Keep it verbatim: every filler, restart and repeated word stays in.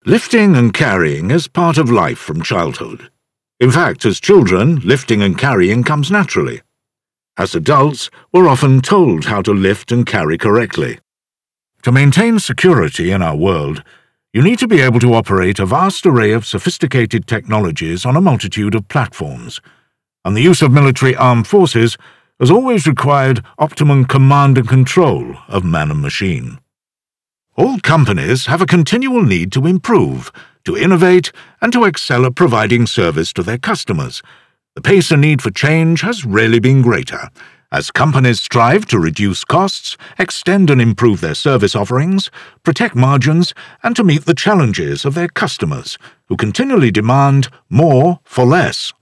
Lifting and carrying is part of life from childhood. In fact, as children, lifting and carrying comes naturally. As adults, we're often told how to lift and carry correctly. To maintain security in our world, you need to be able to operate a vast array of sophisticated technologies on a multitude of platforms, and the use of military armed forces has always required optimum command and control of man and machine. All companies have a continual need to improve, to innovate, and to excel at providing service to their customers. The pace and need for change has rarely been greater, as companies strive to reduce costs, extend and improve their service offerings, protect margins, and to meet the challenges of their customers, who continually demand more for less.